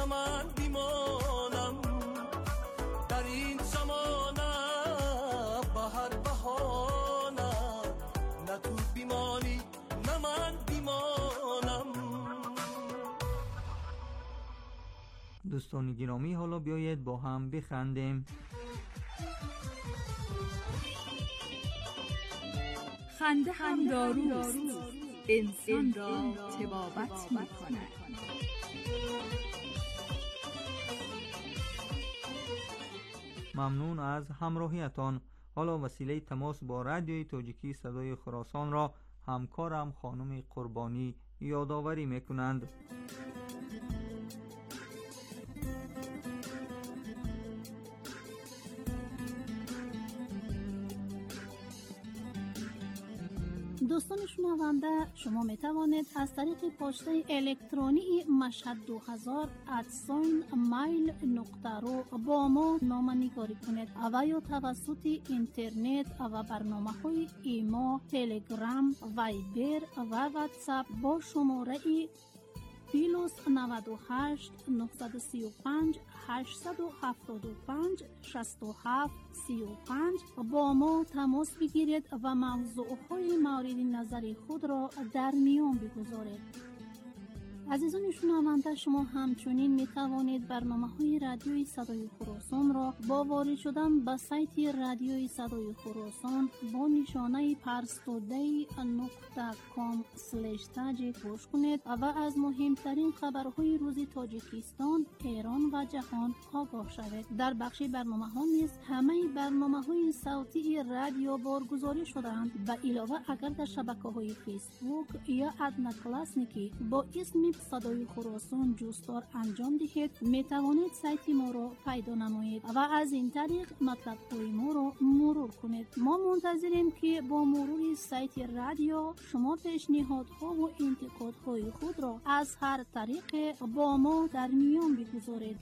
نه من بیمانم در این زمانه، بهر بهانه نه تو بیمانی نه من بیمانم. دوستان گرامی، حالا بیایید با هم بخندیم. خنده هم داروست، انسان را طبابت می‌کند. ممنون از همراهیتان. حالا وسیله تماس با رادیوی تاجیکی صدای خراسان را همکارم خانم قربانی یادآوری می‌کنند. دوستان شنونده، شما می توانید از طریق پسته الکترونی mashhad2000@mail.ru با ما نامه‌نگاری کنید و یا توسط اینترنت و برنامه‌های ایما، تلگرام، وایبر و واتساپ با شماره +98 935 875 67 35 با ما تماس بگیرید و موضوعهای مورد نظر خود را در میان بگذارید. عزیزان شنونده، شما همچنین می توانید برنامه‌های رادیوی صدای خراسان را با وارد شدن به سایت رادیوی صدای خراسان با نشانه parstoday.com/taj گوش کنید و از مهمترین خبرهای روز تاجیکستان، ایران و جهان آگاه شوید. در بخش برنامه‌ها نیز همه برنامه‌های صوتی رادیو بارگذاری شده‌اند. به علاوه اگر در شبکه‌های فیسبوک یا ادنا کلاسنیکی با اسم صدای خراسان جستار انجام دهید، می توانید سایت ما را پیدا نمایید و از این طریق مطلب‌های ما را مرور کنید. ما منتظریم که با مرور سایت رادیو شما پیشنهادها و انتقادهای خود را از هر طریق با ما در میان بگذارید.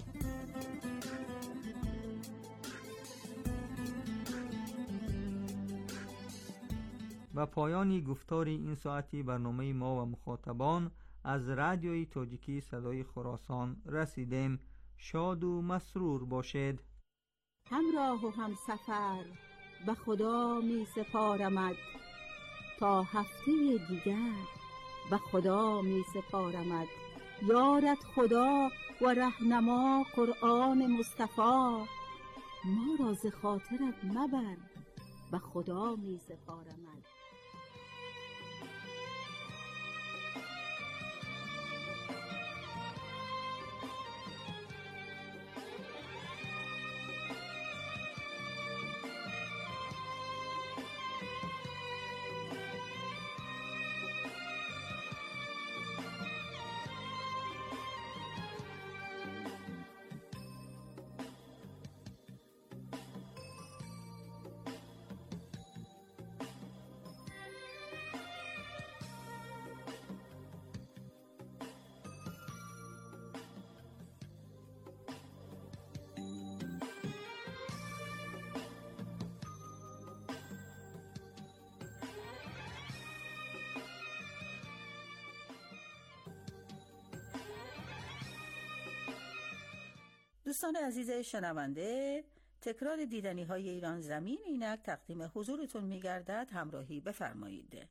و پایانی گفتار این ساعتی برنامه ما و مخاطبان از رادیوی تاجیکی صدای خراسان رسیدیم. شاد و مسرور باشید. همراه و هم سفر به خدا می سپارمت، تا هفته دیگر به خدا می سپارمت. یارت خدا و رهنما قرآن مصطفی، ما را ز خاطرت مبر به خدا می سپارمت. دوستان عزیز شنونده، تکرار دیدنی های ایران زمین اینک تقدیم حضورتون می‌گردد. همراهی بفرمایید.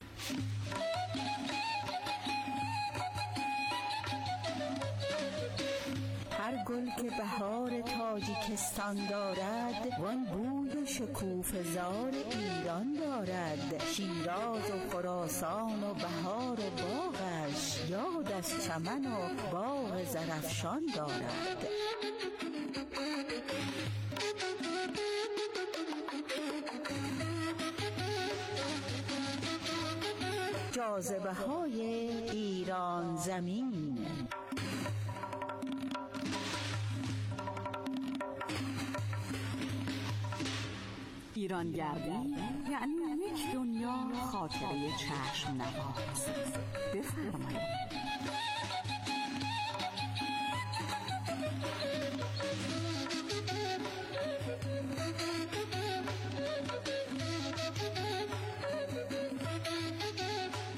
هر گل که بهار تاجیکستان دارد، وان بوی و شکوفه‌زار ایران دارد. شیراز و خراسان و بهار باغش، یاد از چمن و باغ زرافشان دارد. جاذبه های ایران زمین. ایرانگردی یعنی یک دنیا خاطره چشم نواز. بفرمایید.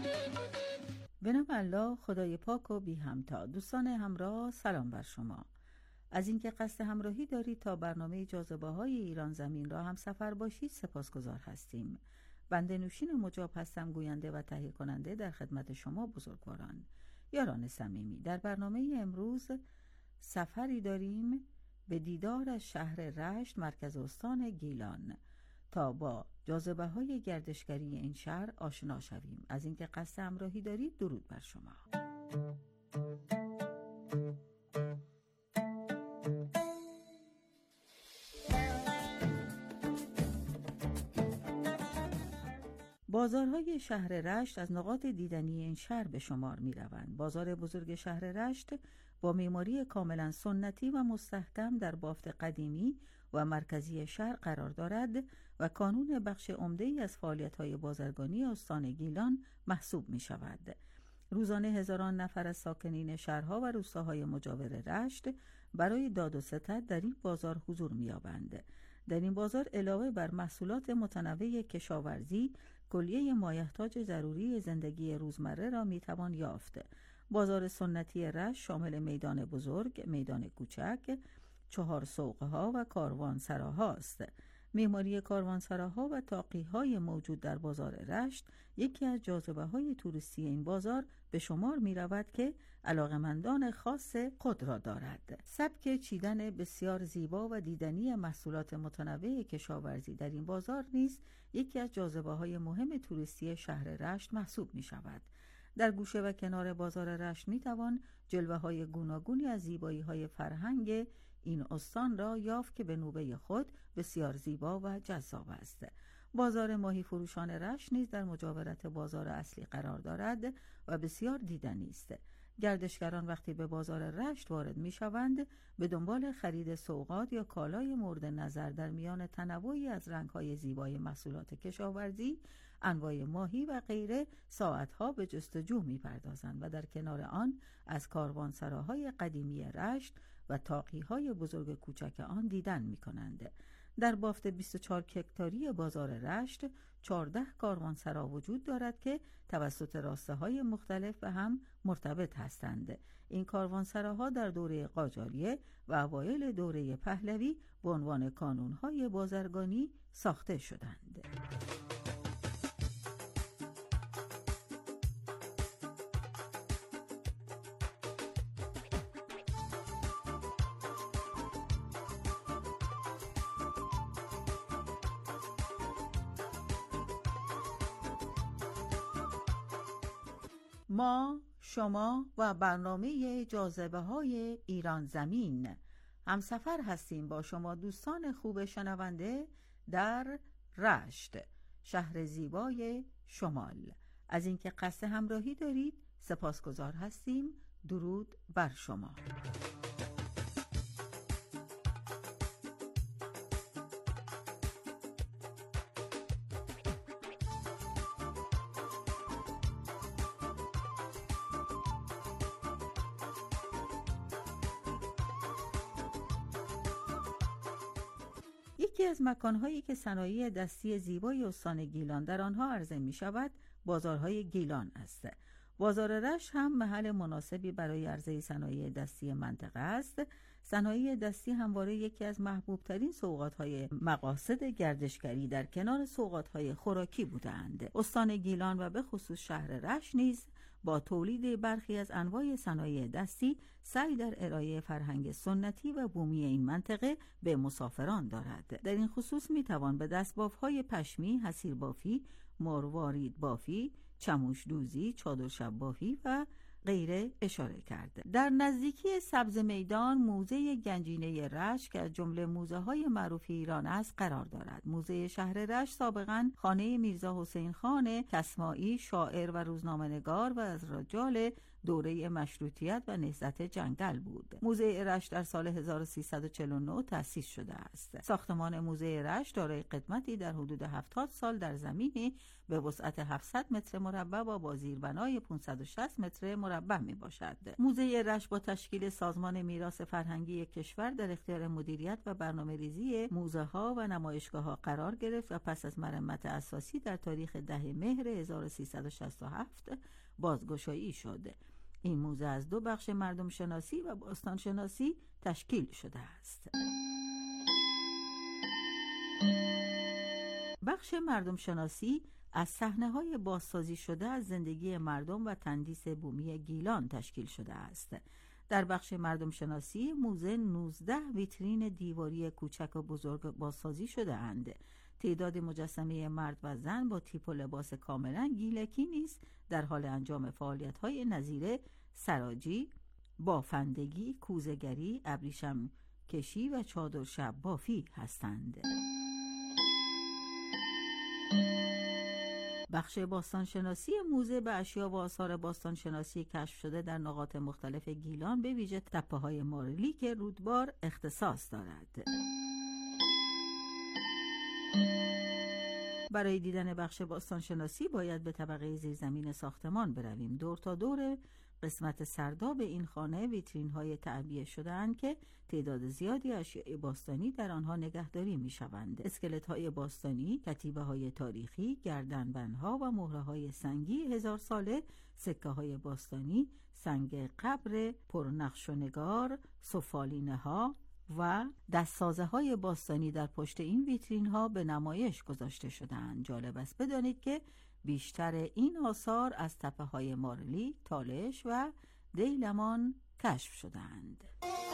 به نام الله خدای پاک و بی همتا. دوستان همراه، سلام بر شما. از اینکه قصد همراهی دارید تا برنامه جاذبه‌های ایران زمین را هم سفر باشید سپاسگزار هستیم. بنده نوشین مجاب هستم، گوینده و تهیه کننده در خدمت شما بزرگواران. یاران صمیمی، در برنامه امروز سفری داریم به دیدار از شهر رشت، مرکز استان گیلان، تا با جاذبه‌های گردشگری این شهر آشنا شویم. از اینکه قصد همراهی دارید درود بر شما. بازارهای شهر رشت از نقاط دیدنی این شهر به شمار می روند. بازار بزرگ شهر رشت با معماری کاملا سنتی و مستحکم در بافت قدیمی و مرکزی شهر قرار دارد و کانون بخش عمده‌ای از فعالیت‌های بازرگانی استان گیلان محسوب می شود. روزانه هزاران نفر از ساکنین شهرها و روستاهای مجاور رشت برای داد و ستد در این بازار حضور می یابند. در این بازار علاوه بر محصولات متنوع کشاورزی، کلیه مایحتاج ضروری زندگی روزمره را میتوان یافت. بازار سنتی رشت شامل میدان بزرگ، میدان کوچک، 4 سوقها و کاروانسراها است. معماری کاروانسراها و طاقی‌های موجود در بازار رشت یکی از جاذبه‌های توریستی این بازار به شمار می‌رود که علاقه‌مندان خاص خود را دارد. سبک چیدن بسیار زیبا و دیدنی محصولات متنوع کشاورزی در این بازار نیز یکی از جاذبه‌های مهم توریستی شهر رشت محسوب می‌شود. در گوشه و کنار بازار رشت می‌توان جلوه‌های گوناگونی از زیبایی‌های فرهنگ این استان را یافت که به نوبه خود بسیار زیبا و جذاب است. بازار ماهی فروشان رشت نیز در مجاورت بازار اصلی قرار دارد و بسیار دیدنی است. گردشگران وقتی به بازار رشت وارد می شوند به دنبال خرید سوغات یا کالای مورد نظر در میان تنوعی از رنگ‌های زیبای محصولات کشاورزی، انواع ماهی و غیره ساعتها به جستجو می پردازند و در کنار آن از کاروانسراهای قدیمی رشت و طاقی‌های بزرگ کوچک آن دیدن می کنند. در بافت 24 هکتاری بازار رشت 14 کاروانسرا وجود دارد که توسط راسته‌های مختلف به هم مرتبط هستند. این کاروانسراها در دوره قاجاریه و اوایل دوره پهلوی به عنوان کانون‌های بازرگانی ساخته شدند. ما، شما و برنامه جاذبه‌های ایران زمین همسفر هستیم با شما دوستان خوب شنونده در رشت، شهر زیبای شمال. از اینکه قصد همراهی دارید سپاسگزار هستیم. درود بر شما. یکی از مکانهایی که صنایع دستی زیبای استان گیلان در آنها عرضه می شود بازارهای گیلان است. بازار رشت هم محل مناسبی برای عرضه صنایع دستی منطقه است. صنایع دستی همواره یکی از محبوب ترین سوغات‌های مقاصد گردشگری در کنار سوغات‌های خوراکی بودند. استان گیلان و به خصوص شهر رشت نیز با تولید برخی از انواع صنایع دستی سعی در ارائه فرهنگ سنتی و بومی این منطقه به مسافران دارد. در این خصوص میتوان به دستباف‌های پشمی، حصیر بافی، مروارید بافی، چموش دوزی، چادر شب بافی و غیره اشاره کرده. در نزدیکی سبز میدان موزه گنجینه رشت که از جمله موزه های معروف ایران است قرار دارد. موزه شهر رشت سابقاً خانه میرزا حسین خان کسمایی، شاعر و روزنامه‌نگار و از رجال دوره مشروطیت و نهضت جنگل بود. موزه رشت در سال 1349 تأسیس شده است. ساختمان موزه رشت دارای قدمتی در حدود 70 سال در زمینی به وسعت 700 متر مربع با زیربنای 560 متر مربع می باشد. موزه رشت با تشکیل سازمان میراث فرهنگی کشور در اختیار مدیریت و برنامه‌ریزی موزه ها و نمایشگاه ها قرار گرفت و پس از مرمت اساسی در تاریخ 10 مهر 1367 بازگشایی شد. این موزه از 2 بخش مردم شناسی و باستان شناسی تشکیل شده است. بخش مردم شناسی از صحنه‌های بازسازی شده از زندگی مردم و تندیس بومی گیلان تشکیل شده است. در بخش مردم شناسی موزه 19 ویترین دیواری کوچک و بزرگ بازسازی شده اند. تعداد مجسمه مرد و زن با تیپ و لباس کاملا گیلکی نیز در حال انجام فعالیت‌های نظیر سراجی، بافندگی، کوزه‌گری، ابریشم کشی و چادر شب بافی هستند. بخش باستانشناسی موزه به اشیا و آثار باستانشناسی کشف شده در نقاط مختلف گیلان به ویژه تپه‌های مارلی که رودبار اختصاص دارد. برای دیدن بخش باستانشناسی باید به طبقه زیرزمین ساختمان برویم. دور تا دور قسمت سرداب این خانه ویترین‌های تعبیه شده‌اند که تعداد زیادی اشیاء باستانی در آنها نگهداری می‌شوند. اسکلت‌های باستانی، کتیبه‌های تاریخی، گردنبندها و مهره‌های سنگی 1000 ساله، سکه‌های باستانی، سنگ قبر پرنقش و نگار، سفالینه‌ها و دستسازه‌های باستانی در پشت این ویترین‌ها به نمایش گذاشته شده‌اند. جالب است بدانید که بیشتر این آثار از تپه‌های مارلی، تالش و دیلمان کشف شده‌اند.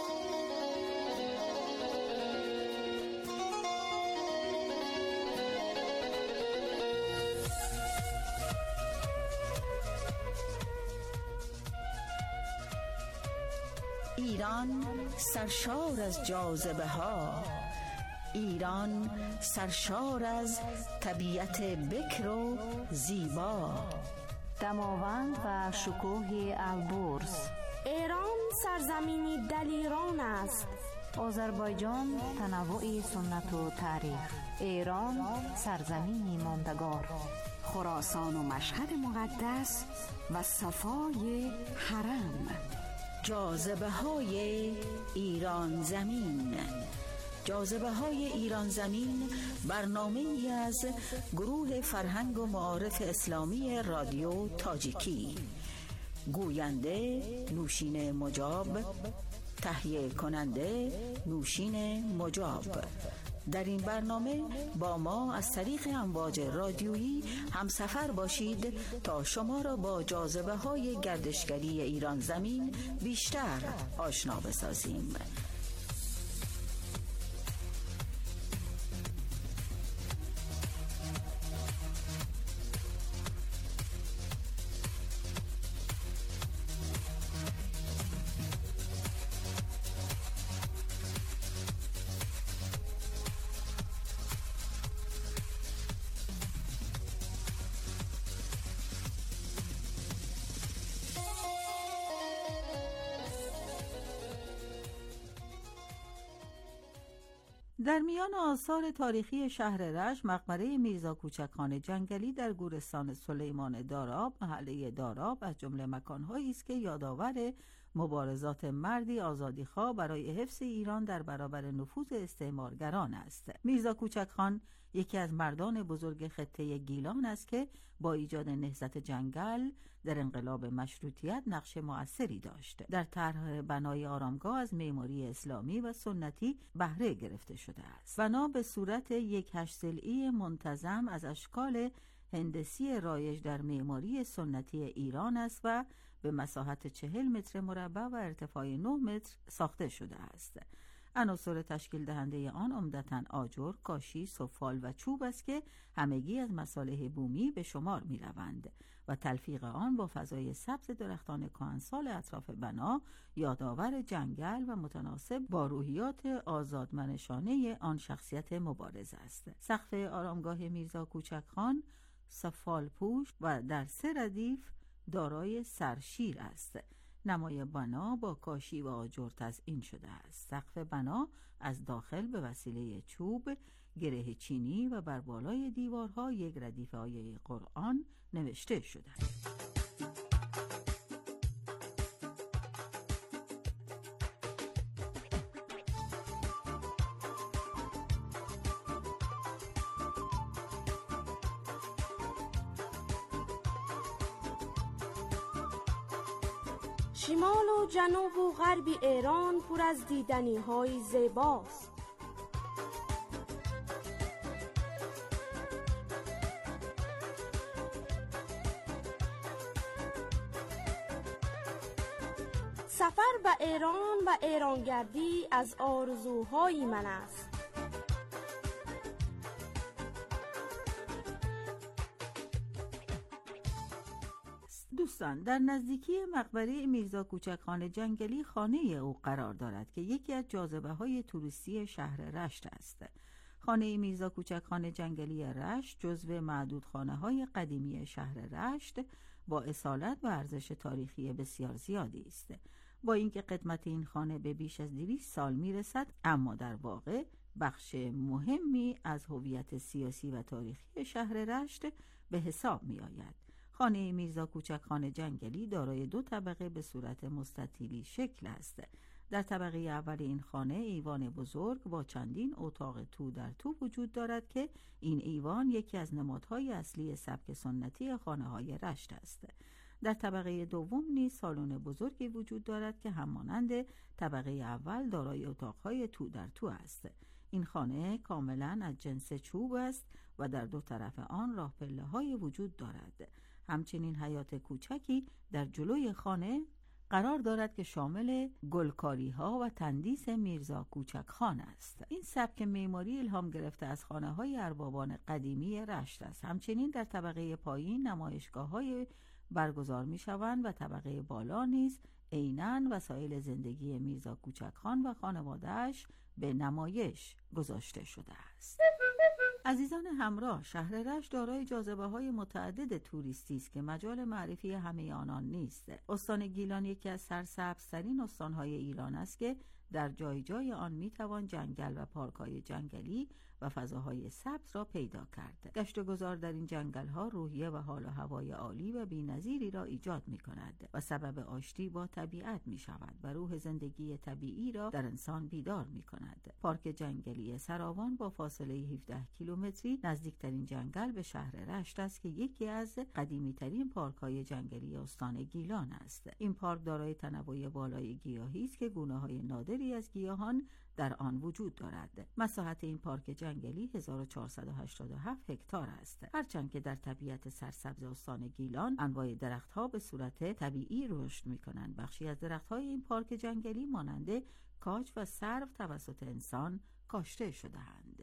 ایران سرشار از جاذبه ها، ایران سرشار از طبیعت بکر و زیبا، دماوند و شکوه البرز. ایران سرزمینی دلیران است. آذربایجان تنوع سنت و تاریخ. ایران سرزمینی ماندگار. خراسان و مشهد مقدس و صفای حرم. جاذبه های ایران زمین. جاذبه های ایران زمین برنامه‌ای از گروه فرهنگ و معارف اسلامی رادیو تاجیکی. گوینده نوشین مجاب، تهیه کننده نوشین مجاب. در این برنامه با ما از طریق امواج رادیویی همسفر باشید تا شما را با جاذبه های گردشگری ایران زمین بیشتر آشنا بسازیم. در میان آثار تاریخی شهر رشت مقبره میرزا کوچکخان جنگلی در گورستان سلیمان داراب، محله داراب از جمله مکان‌هایی است که یادآور مبارزات مردی آزادیخواه برای حفظ ایران در برابر نفوذ استعمارگران است. میرزا کوچکخان یکی از مردان بزرگ خطه گیلان است که با ایجاد نهضت جنگل در انقلاب مشروطیت نقش مؤثری داشت. در طرح بنای آرامگاه از معماری اسلامی و سنتی بهره گرفته شده است. بنا به صورت یک 8 ضلعی منتظم از اشکال هندسی رایج در معماری سنتی ایران است و به مساحت 40 متر مربع و ارتفاع 9 متر ساخته شده است. عناصر تشکیل دهنده آن عمدتاً آجر، کاشی، سفال و چوب است که همگی از مصالح بومی به شمار می روند و تلفیق آن با فضای سبز درختان کهنسال اطراف بنا یادآور جنگل و متناسب با روحیات آزادمنشانه آن شخصیت مبارز است. سقف آرامگاه میرزا کوچکخان سفال پوش و در 3 ردیف دارای سرشیر است. نمای بنا با کاشی و آجر تزئین شده است. سقف بنا از داخل به وسیله چوب، گره چینی و بر بالای دیوارها یک ردیف آیه قرآن نوشته شده است. شمال و جنوب و غرب ایران پر از دیدنی‌های زیباست. سفر به ایران و ایرانگردی از آرزوهای من است. دوستان، در نزدیکی مقبره میرزا کوچکخان جنگلی خانه او قرار دارد که یکی از جاذبه‌های توریستی شهر رشت است. خانه میرزا کوچکخان جنگلی رشت جزو معدود خانه‌های قدیمی شهر رشت با اصالت و ارزش تاریخی بسیار زیادی است. با اینکه قدمت این خانه به بیش از 200 سال میرسد، اما در واقع بخش مهمی از هویت سیاسی و تاریخی شهر رشت به حساب می آید. خانه میرزا کوچکخان جنگلی دارای 2 طبقه به صورت مستطیلی شکل است. در طبقه اول این خانه ایوان بزرگ با چندین اتاق تو در تو وجود دارد که این ایوان یکی از نمادهای اصلی سبک سنتی خانه‌های رشت است. در طبقه دوم نیز سالن بزرگی وجود دارد که همانند طبقه اول دارای اتاقهای تو در تو است. این خانه کاملا از جنس چوب است و در 2 طرف آن راه پله‌های وجود دارد. همچنین حیاط کوچکی در جلوی خانه قرار دارد که شامل گلکاری‌ها و تندیس میرزا کوچکخان است. این سبک معماری الهام گرفته از خانه‌های اربابان قدیمی رشت است. همچنین در طبقه پایین نمایشگاه‌های برگزار می‌شوند و طبقه بالا نیز عیناً وسایل زندگی میرزا کوچکخان و خانواده‌اش به نمایش گذاشته شده است. عزیزان همراه، شهر رشت دارای جاذبه‌های متعدد توریستی است که مجال معرفی همه آنان نیست. استان گیلان یکی از سرسبزترین استان‌های ایران است که در جای جای آن میتوان جنگل و پارک‌های جنگلی و فضاهای سبز را پیدا کرد. گشت و گذار در این جنگل‌ها روحیه و حال و هوای عالی و بی‌نظیری را ایجاد می‌کند و سبب آشتی با طبیعت می‌شود و روح زندگی طبیعی را در انسان بیدار می‌کند. پارک جنگلی سراوان با فاصله 17 کیلومتری نزدیکترین جنگل به شهر رشت است که یکی از قدیمی‌ترین پارک‌های جنگلی استان گیلان است. این پارک دارای تنوع بالای گیاهی است که گونه‌های نادری از گیاهان در آن وجود دارد. مساحت این پارک جنگلی 1487 هکتار است. هرچند که در طبیعت سرسبز استان گیلان انواع درختها به صورت طبیعی رشد می‌کنند، بخشی از درخت‌های این پارک جنگلی مانند کاج و سرو توسط انسان کاشته شده‌اند.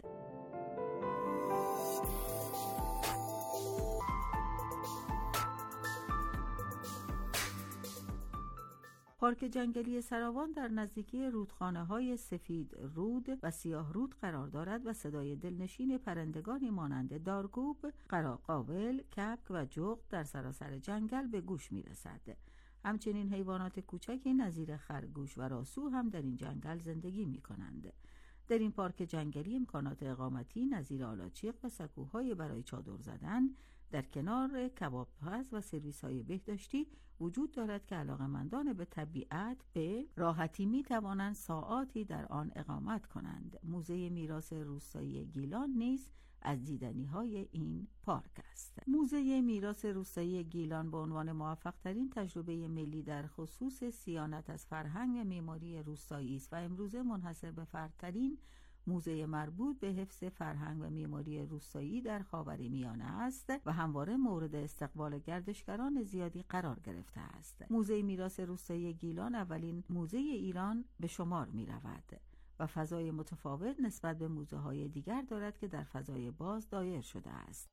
پارک جنگلی سراوان در نزدیکی رودخانه‌های سفید رود و سیاه رود قرار دارد و صدای دلنشین پرندگانی مانند دارگوب، قراقاول، کبک و جغد در سراسر جنگل به گوش می‌رسد. همچنین حیوانات کوچکی نظیر خرگوش و راسو هم در این جنگل زندگی می‌کنند. در این پارک جنگلی امکانات اقامتی نظیر آلاچیق و سکوهای برای چادر زدن در کنار کبابپز و سرویس‌های بهداشتی وجود دارد که علاقه‌مندان به طبیعت به راحتی می‌توانند ساعاتی در آن اقامت کنند. موزه میراث روستایی گیلان نیز از دیدنی‌های این پارک است. موزه میراث روستایی گیلان به عنوان موفق‌ترین تجربه ملی در خصوص صیانت از فرهنگ و معماری روستایی است و امروزه منحصر به فردترین موزه مربوط به حفظ فرهنگ و معماری روستایی در خاورمیانه است و همواره مورد استقبال گردشگران زیادی قرار گرفته است. موزه میراث روستایی گیلان اولین موزه ایران به شمار می رود و فضای متفاوت نسبت به موزه‌های دیگر دارد که در فضای باز دایر شده است.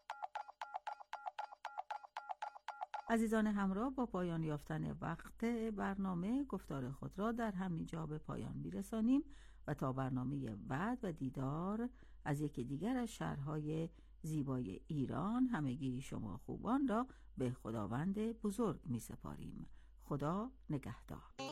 عزیزان همراه، با پایان یافتن وقت برنامه گفتار خود را در همین جا به پایان می‌رسانیم و تا برنامه بعد و دیدار از یکی دیگر از شهرهای زیبای ایران، همگی شما خوبان را به خداوند بزرگ می‌سپاریم. خدا نگهدار.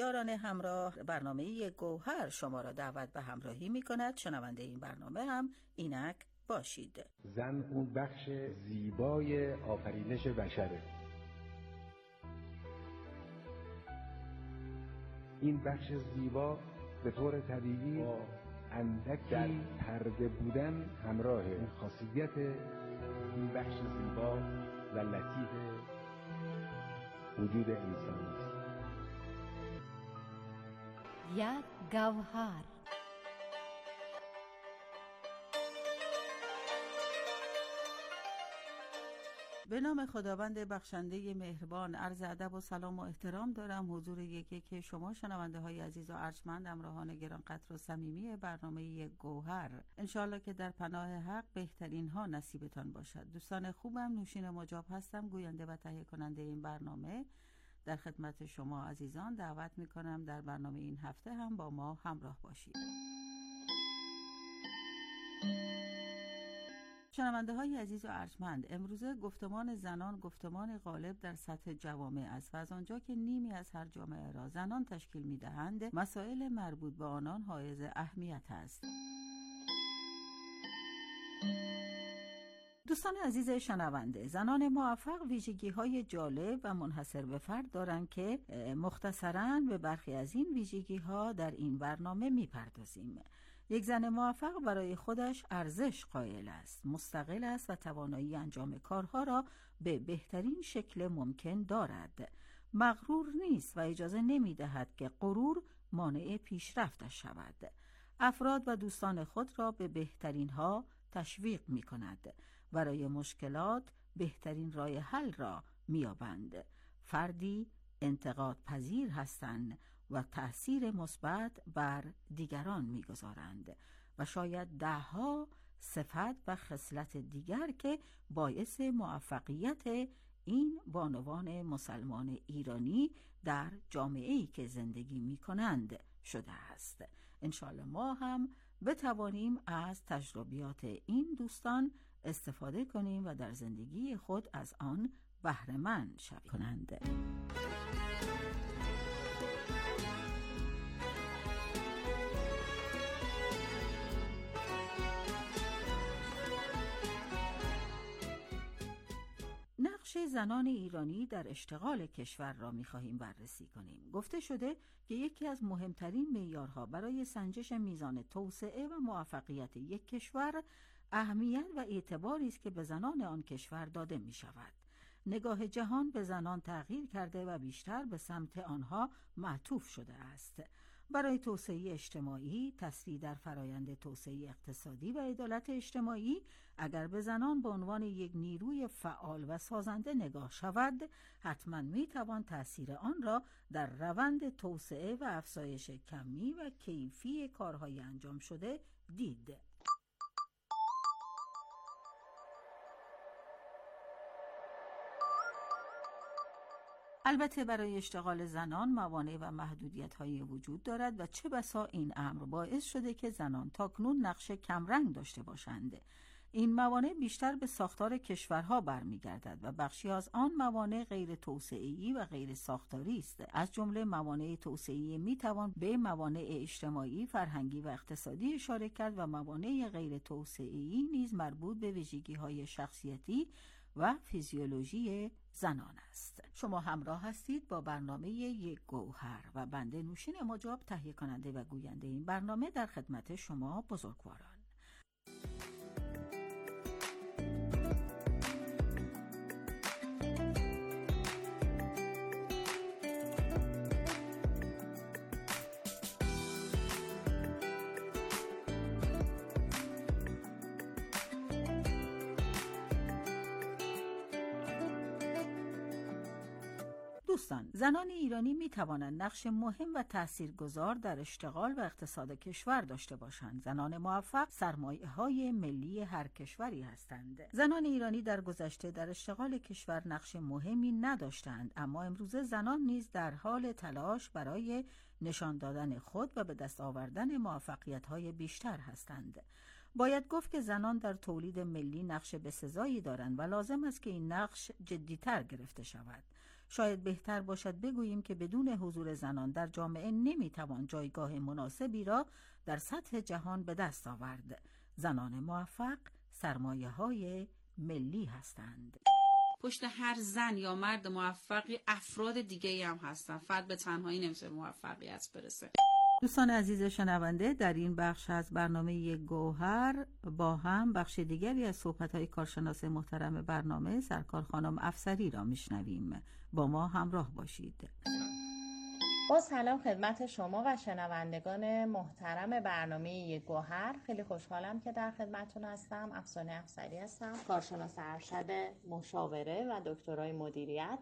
یاران همراه، برنامه گوهر شما را دعوت به همراهی می کند. شنونده این برنامه هم اینک باشید. زن اون بخش زیبای آفرینش بشره. این بخش زیبا به طور طبیعی اندکی پرده بودن همراهه. این خاصیت این بخش زیبا و لطیف وجود انسانی است. یک گوهر. به نام خداوند بخشنده مهربان، عرض ادب و سلام و احترام دارم حضور یکی شما شنونده های عزیز و ارجمند، همراهان گرانقدر و صمیمی برنامه گوهر. انشالله که در پناه حق بهترین ها نصیبتان باشد. دوستان خوبم، نوشین مجاب هستم، گوینده و تهیه کننده این برنامه. در خدمت شما عزیزان دعوت می کنم در برنامه این هفته هم با ما همراه باشید. شنونده های عزیز و ارجمند، امروزه گفتمان زنان گفتمان غالب در سطح جوامع است و از آنجا که نیمی از هر جامعه را زنان تشکیل می دهند، مسائل مربوط به آنان حائز اهمیت است. دوستان عزیز شنونده، زنان موفق ویژگی‌های جالب و منحصر به فرد دارند که مختصراً به برخی از این ویژگی‌ها در این برنامه می‌پردازیم. یک زن موفق برای خودش ارزش قائل است، مستقل است و توانایی انجام کارها را به بهترین شکل ممکن دارد. مغرور نیست و اجازه نمی‌دهد که غرور مانع پیشرفتش شود. افراد و دوستان خود را به بهترین‌ها تشویق می‌کند. برای مشکلات بهترین راه حل را می‌یابند. فردی انتقاد پذیر هستند و تأثیر مثبت بر دیگران می‌گذارند و شاید ده‌ها صفت و خصلت دیگر که باعث موفقیت این بانوان مسلمان ایرانی در جامعه‌ای که زندگی می‌کنند شده است. انشالله ما هم بتوانیم از تجربیات این دوستان استفاده کنیم و در زندگی خود از آن بهره مند شویم. نقش زنان ایرانی در اشتغال کشور را می‌خواهیم بررسی کنیم. گفته شده که یکی از مهمترین معیارها برای سنجش میزان توسعه و موفقیت یک کشور اهمیت و اعتباری است که به زنان آن کشور داده می‌شود. نگاه جهان به زنان تغییر کرده و بیشتر به سمت آنها معطوف شده است. برای توسعه اجتماعی، تسریع در فرایند توسعه اقتصادی و عدالت اجتماعی، اگر به زنان به عنوان یک نیروی فعال و سازنده نگاه شود، حتما میتوان تأثیر آن را در روند توسعه و افزایش کمی و کیفی کارهای انجام شده دید. البته برای اشتغال زنان موانع و محدودیت‌های وجود دارد و چه بسا این امر باعث شده که زنان تاکنون نقش کمرنگ داشته باشند. این موانع بیشتر به ساختار کشورها برمیگردد و بخشی از آن موانع غیر توسعه‌ای و غیر ساختاری است. از جمله موانع توسعه‌ای میتوان به موانع اجتماعی، فرهنگی و اقتصادی اشاره کرد و موانع غیر توسعه‌ای نیز مربوط به ویژگی‌های شخصیتی و فیزیولوژی زنان است. شما همراه هستید با برنامه یک گوهر و بنده نوشین مجاب تهیه کننده و گوینده این برنامه در خدمت شما بزرگواران. دوستان، زنان ایرانی می توانند نقش مهم و تاثیرگذار در اشتغال و اقتصاد کشور داشته باشند. زنان موفق سرمایه‌های ملی هر کشوری هستند. زنان ایرانی در گذشته در اشتغال کشور نقش مهمی نداشتند، اما امروزه زنان نیز در حال تلاش برای نشان دادن خود و به دست آوردن موفقیت‌های بیشتر هستند. باید گفت که زنان در تولید ملی نقش بسزایی دارند و لازم است که این نقش جدی‌تر گرفته شود. شاید بهتر باشد بگوییم که بدون حضور زنان در جامعه نمیتوان جایگاه مناسبی را در سطح جهان به دست آورد. زنان موفق سرمایه‌های ملی هستند. پشت هر زن یا مرد موفقی افراد دیگه‌ای هم هستن. فرد به تنهایی نمیشه موفقیت برسه. دوستان عزیز شنونده، در این بخش از برنامه گوهر با هم بخش دیگری از صحبت‌های کارشناس محترم برنامه سرکار خانم افسری را میشنویم. با ما همراه باشید. با سلام خدمت شما و شنوندگان محترم برنامه گوهر. خیلی خوشحالم که در خدمتتون هستم. افسانه افسری هستم، کارشناس ارشد مشاوره و دکترای مدیریت.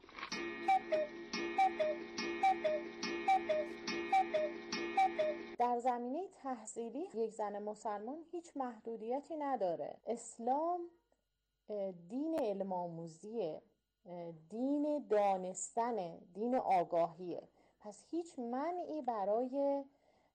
در زمینه تحصیلی یک زن مسلمان هیچ محدودیتی نداره. اسلام دین علم آموزیه، دین دانستن، دین آگاهیه. پس هیچ منعی برای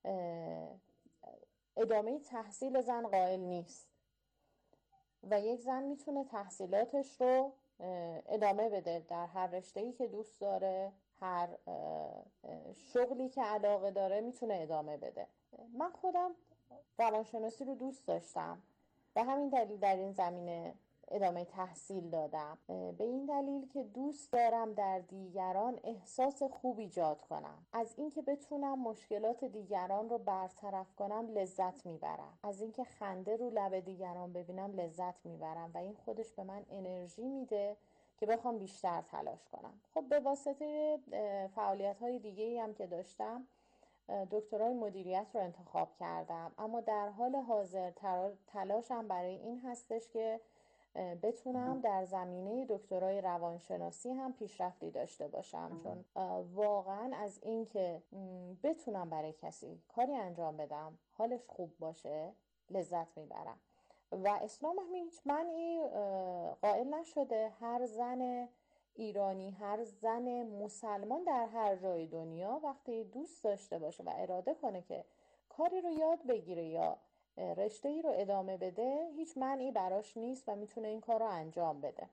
ادامه تحصیل زن قائل نیست و یک زن میتونه تحصیلاتش رو ادامه بده در هر رشته‌ای که دوست داره، هر شغلی که علاقه داره میتونه ادامه بده. من خودم روانشناسی رو دوست داشتم و همین دلیل در این زمینه ادامه تحصیل دادم، به این دلیل که دوست دارم در دیگران احساس خوب ایجاد کنم. از اینکه بتونم مشکلات دیگران رو برطرف کنم لذت میبرم، از اینکه خنده رو لب دیگران ببینم لذت میبرم و این خودش به من انرژی میده که بخوام بیشتر تلاش کنم. خب به واسطه فعالیت‌های دیگه‌ای هم که داشتم دکترای مدیریت رو انتخاب کردم، اما در حال حاضر تلاشم برای این هستش که بتونم در زمینه دکترای روانشناسی هم پیشرفتی داشته باشم، چون واقعا از این که بتونم برای کسی کاری انجام بدم حالش خوب باشه لذت میبرم و اسلام هم هیچ منعی قائل نشده. هر زن ایرانی، هر زن مسلمان در هر جای دنیا وقتی دوست داشته باشه و اراده کنه که کاری رو یاد بگیره یا رشته‌ای رو ادامه بده، هیچ منعی براش نیست و میتونه این کار رو انجام بده.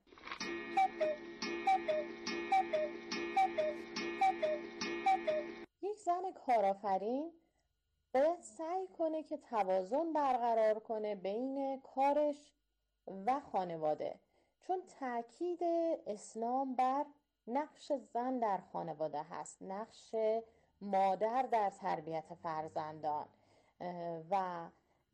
یک زن کارآفرین باید سعی کنه که توازن برقرار کنه بین کارش و خانواده، چون تاکید اسلام بر نقش زن در خانواده هست، نقش مادر در تربیت فرزندان و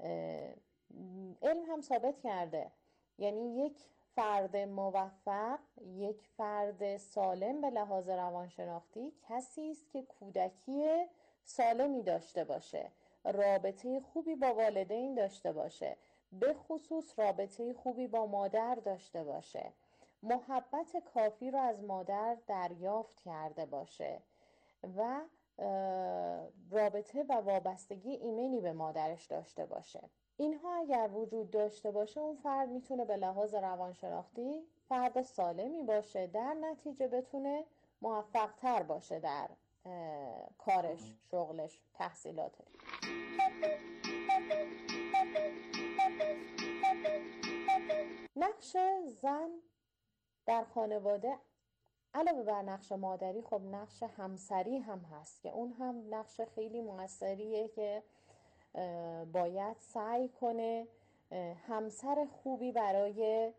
علم هم ثابت کرده، یعنی یک فرد موفق، یک فرد سالم به لحاظ روانشناختی کسی است که کودکی سالمی داشته باشه، رابطه خوبی با والدین داشته باشه، به خصوص رابطه خوبی با مادر داشته باشه، محبت کافی رو از مادر دریافت کرده باشه و رابطه و وابستگی ایمنی به مادرش داشته باشه. اینها اگر وجود داشته باشه اون فرد میتونه به لحاظ روانشناختی فرد سالمی باشه، در نتیجه بتونه موفق تر باشه در کارش، شغلش، تحصیلاتش. نقش زن در خانواده علاوه بر نقش مادری خب نقش همسری هم هست که اون هم نقش خیلی موثریه که باید سعی کنه همسر خوبی برای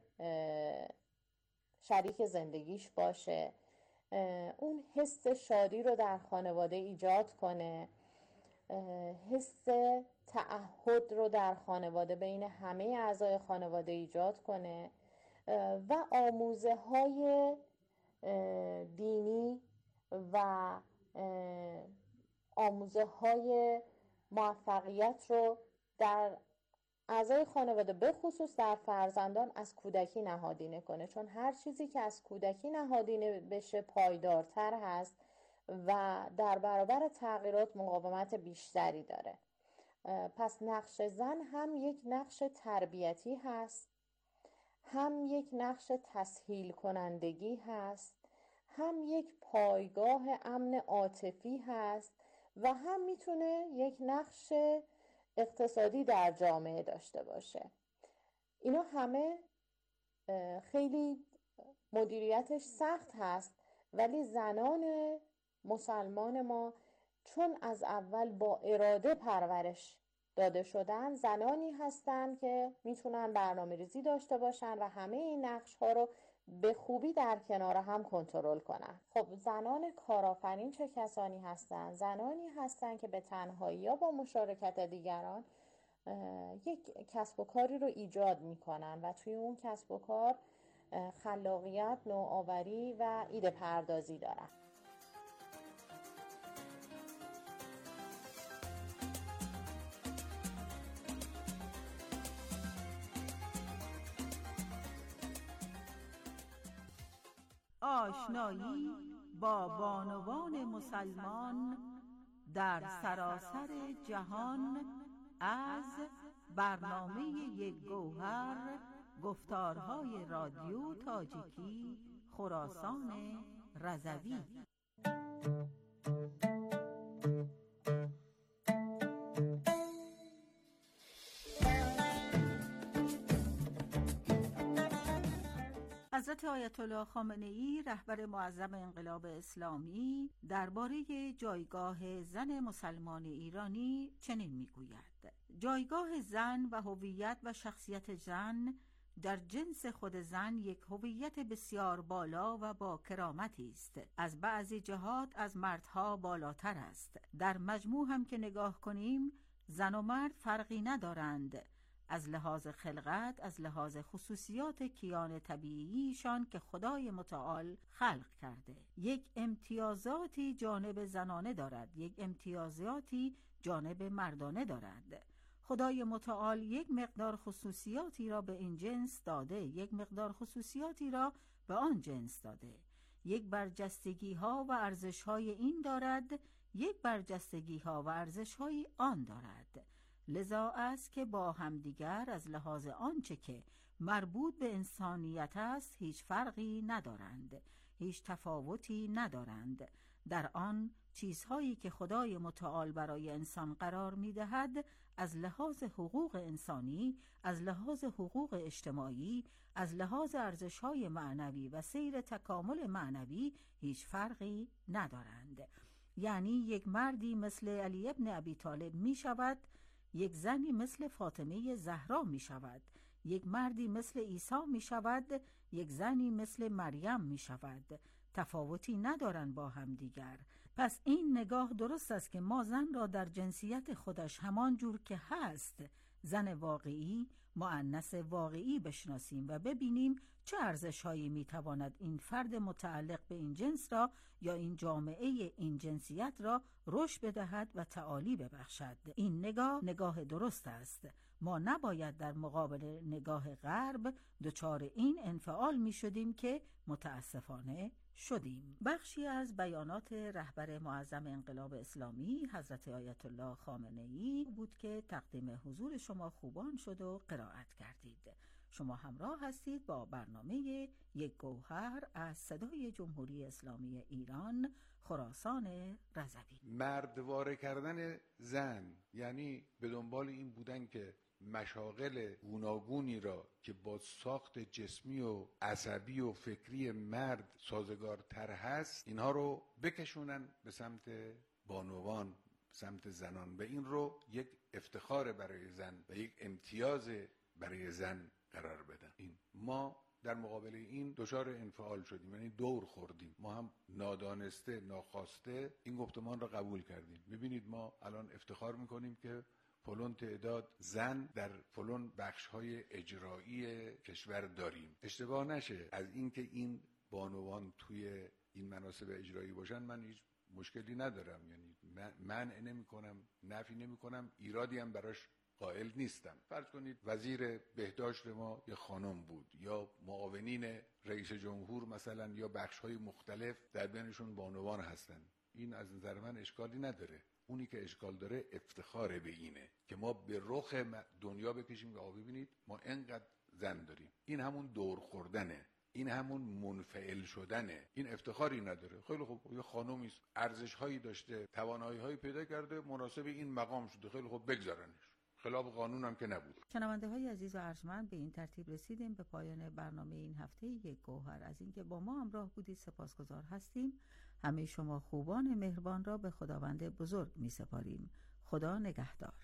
شریک زندگیش باشه، اون حس شادی رو در خانواده ایجاد کنه، حس تعهد رو در خانواده بین همه اعضای خانواده ایجاد کنه و آموزه های دینی و آموزه های موفقیت رو در اعضای خانواده به خصوص در فرزندان از کودکی نهادینه کنه، چون هر چیزی که از کودکی نهادینه بشه پایدارتر هست و در برابر تغییرات مقاومت بیشتری داره. پس نقش زن هم یک نقش تربیتی هست، هم یک نقش تسهیل کنندگی هست، هم یک پایگاه امن عاطفی هست و هم میتونه یک نقش اقتصادی در جامعه داشته باشه. اینا همه خیلی مدیریتش سخت هست ولی زنان مسلمان ما چون از اول با اراده پرورش داده شدن، زنانی هستن که میتونن برنامه‌ریزی داشته باشن و همه این نقش‌ها رو به خوبی در کنار هم کنترل کنن. خب زنان کارآفرین چه کسانی هستن؟ زنانی هستن که به تنهایی یا با مشارکت دیگران یک کسب و کاری رو ایجاد میکنن و توی اون کسب و کار خلاقیت، نوآوری و ایده پردازی دارن. آشنایی با بانوان مسلمان در سراسر جهان از برنامه یک گوهر، گفتارهای رادیو تاجیکی خراسان رضوی. حضرت آیت الله خامنه‌ای رهبر معظم انقلاب اسلامی درباره جایگاه زن مسلمان ایرانی چنین میگوید: جایگاه زن و هویت و شخصیت زن در جنس خود زن یک هویت بسیار بالا و با کرامتی است. از بعضی جهات از مردها بالاتر است. در مجموع هم که نگاه کنیم زن و مرد فرقی ندارند، از لحاظ خلقت، از لحاظ خصوصیات کیان طبیعیشان که خدای متعال خلق کرده. یک امتیازاتی جانب زنانه دارد، یک امتیازاتی جانب مردانه دارد. خدای متعال یک مقدار خصوصیاتی را به این جنس داده، یک مقدار خصوصیاتی را به آن جنس داده. یک برجستگی ها و ارزش های این دارد، یک برجستگی ها و ارزش های آن دارد. لذا است که با همدیگر از لحاظ آنچه که مربوط به انسانیت است هیچ فرقی ندارند، هیچ تفاوتی ندارند. در آن چیزهایی که خدای متعال برای انسان قرار می‌دهد از لحاظ حقوق انسانی، از لحاظ حقوق اجتماعی، از لحاظ ارزش‌های معنوی و سیر تکامل معنوی هیچ فرقی ندارند. یعنی یک مردی مثل علی ابن ابی طالب می شود، یک زنی مثل فاطمه زهرا می شود، یک مردی مثل عیسی می شود، یک زنی مثل مریم می شود. تفاوتی ندارن با هم دیگر. پس این نگاه درست است که ما زن را در جنسیت خودش همان جور که هست زن واقعی، مؤنث واقعی بشناسیم و ببینیم چه ارزش‌هایی می‌تواند این فرد متعلق به این جنس را یا این جامعه این جنسیت را رشد بدهد و تعالی ببخشد. این نگاه درست است. ما نباید در مقابل نگاه غرب دچار این انفعال می‌شدیم که متاسفانه شدیم. بخشی از بیانات رهبر معظم انقلاب اسلامی حضرت آیت الله خامنه‌ای بود که تقدیم حضور شما خوبان شد و قرائت کردید. شما همراه هستید با برنامه یک گوهر از صدای جمهوری اسلامی ایران خراسان رضوی. مردواره کردن زن یعنی به دنبال این بودن که مشاغل گوناگونی را که با ساخت جسمی و عصبی و فکری مرد سازگارتر هست اینها رو بکشونن به سمت بانوان، سمت زنان و این رو یک افتخار برای زن و یک امتیاز برای زن قرار بدن. این ما در مقابل این دچار انفعال شدیم، یعنی دور خوردیم. ما هم نادانسته ناخواسته این گفتمان را قبول کردیم. ببینید ما الان افتخار میکنیم که فلان تعداد زن در فلان بخش‌های اجرایی کشور داریم. اشتباه نشه از اینکه این بانوان توی این مناصب اجرایی باشن من هیچ مشکلی ندارم، یعنی منع نمی‌کنم، نفی نمی‌کنم، ایرادی هم براش قائل نیستم. فرض کنید وزیر بهداشت ما یه خانم بود یا معاونین رئیس جمهور مثلا یا بخش‌های مختلف در بینشون بانوان هستن. این از نظر من اشکالی نداره. اونی که اشکال داره افتخار به اینه که ما به رخ دنیا بکشیم که ببینید ما انقدر زن داریم. این همون دور خوردنه، این همون منفعل شدنه. این افتخاری نداره. خیلی خوب یه خانومی ارزش هایی داشته، توانایی هایی پیدا کرده، مناسب این مقام شده، خیلی خوب بگذارنش. خلاف قانون هم که نبود. شنونده های عزیز و ارجمند، به این ترتیب رسیدیم به پایان برنامه این هفته یک گوهر. از اینکه با ما همراه بودید سپاسگزار هستیم. همه شما خوبان مهربان را به خداوند بزرگ می سپاریم. خدا نگهدار.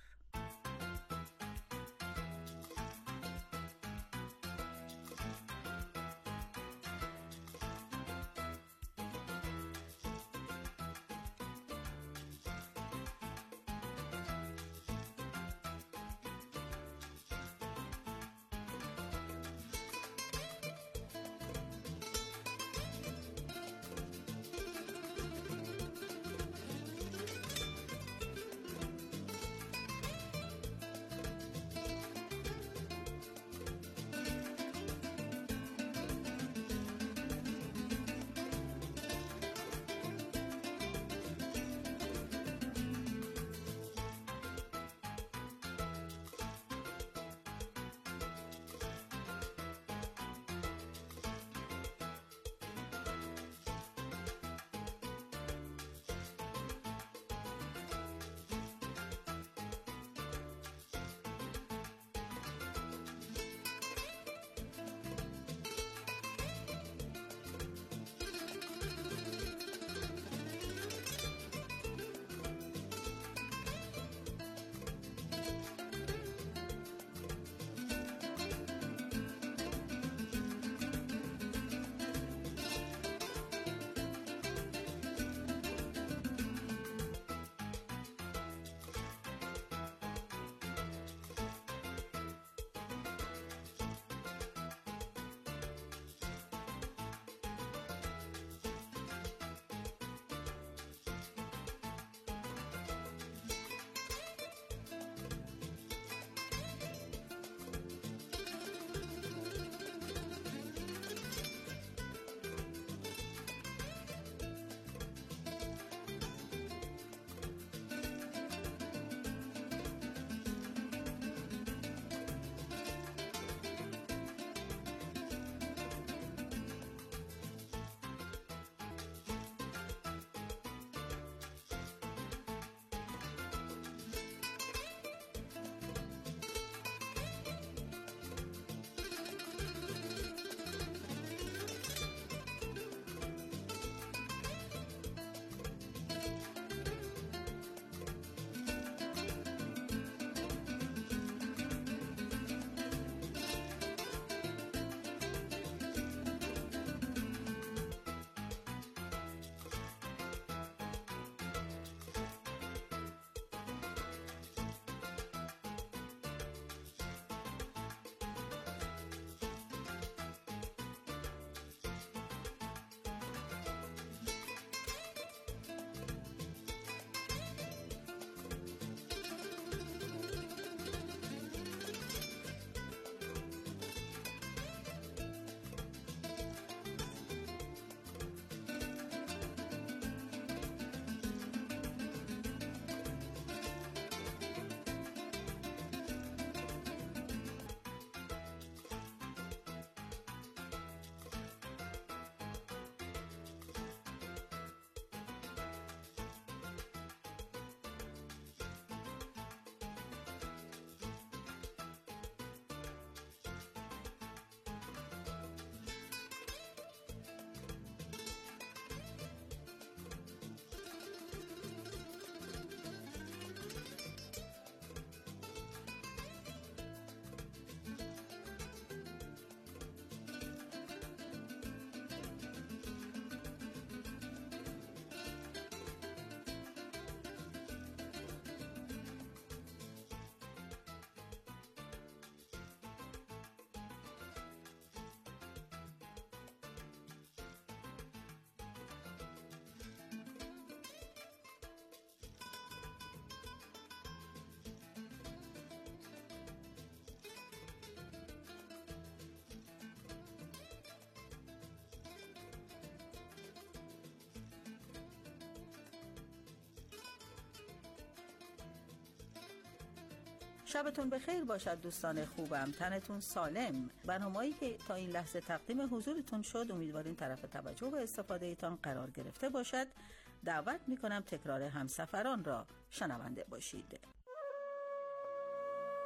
شبتون بخیر باشد دوستان خوبم، تنتون سالم. برنامه‌ای که تا این لحظه تقدیم حضورتون شد امیدواریم طرف توجه و استفاده ایتان قرار گرفته باشد. دعوت میکنم تکرار همسفران را شنونده باشید.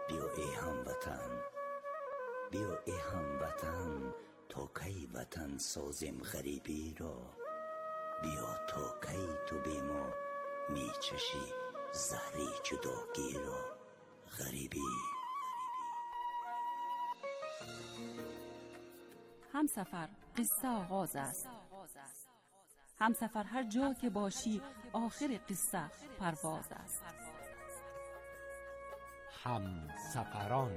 بیا ای هموطن، بیا ای هموطن، تا کی وطن سازیم غریبی را. بیا تا کی تو بی ما می چشی زهری جداگی را. غریبی همسفر قصه آغاز است. همسفر هر جا که باشی آخر قصه پرواز است. همسفران،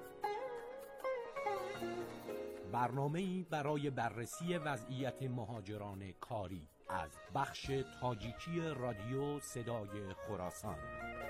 برنامه‌ای برای بررسی وضعیت مهاجران کاری از بخش تاجیکی رادیو صدای خراسان.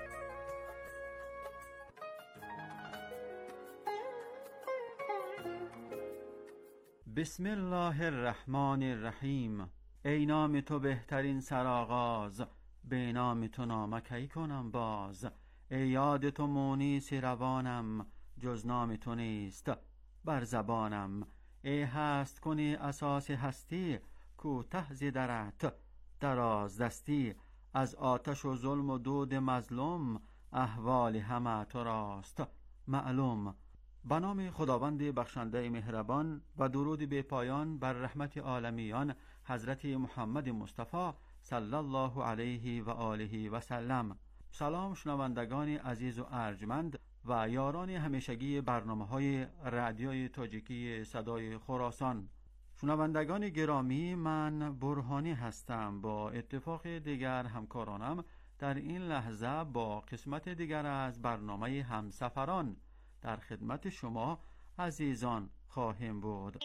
بسم الله الرحمن الرحیم. ای نام تو بهترین سرآغاز، به نام تو نامکی کنم باز. ای یاد تو مونس روانم، جز نام تو نیست بر زبانم. ای هست کنی اساس هستی، کوته ز درت دراز دستی. از آتش و ظلم و دود مظلوم، احوال همه تو راست معلوم. به نام خداوند بخشنده مهربان و درود به پایان بر رحمت عالمیان حضرت محمد مصطفی صلی الله علیه و آله و سلم. سلام شنوندگان عزیز و ارجمند و یاران همیشگی برنامه‌های رادیوی تاجیکی صدای خراسان. شنوندگان گرامی، من برهانی هستم. با اتفاق دیگر همکارانم در این لحظه با قسمت دیگر از برنامه همسفران در خدمت شما عزیزان خواهیم بود.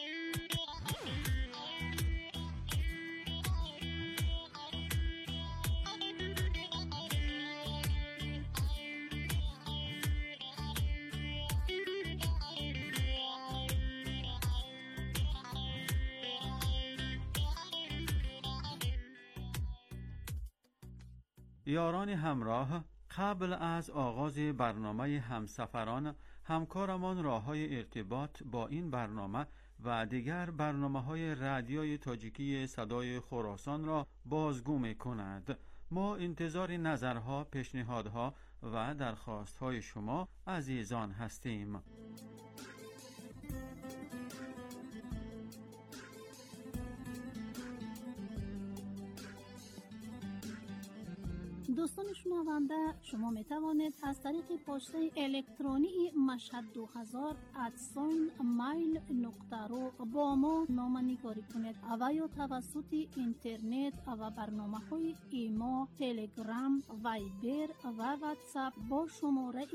یاران همراه، قبل از آغاز برنامه همسفران همکارمان راه‌های ارتباط با این برنامه و دیگر برنامه‌های رادیوی تاجیکی صدای خراسان را بازگو می‌کند. ما انتظار نظرها، پیشنهادها و درخواست‌های شما عزیزان هستیم. دوستان شنونده، شما می توانید از طریق پسته الکترونی مشهد 2000@mail.ru با ما نامه‌نگاری کنید و یا توسط اینترنت و برنامه‌های ایما، تلگرام، وایبر و واتساپ با شماره